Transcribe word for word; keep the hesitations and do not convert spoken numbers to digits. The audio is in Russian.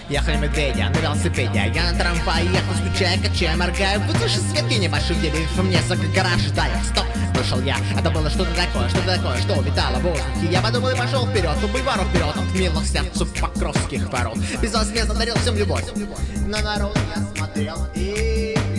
Ехали медведя на велосипеде, я на трамвае ехал, скучая, качая, моргаю. Выслушай свет и небольших деревьев, мне за гараж ждаю. Стоп, вышел я, это было что-то такое, что-то такое, что витало в воздухе. Я подумал и пошел вперед, по бульвару вперед, от милых сердцу покровских ворот. Безвозмездно дарил всем любовь. На народ я смотрел и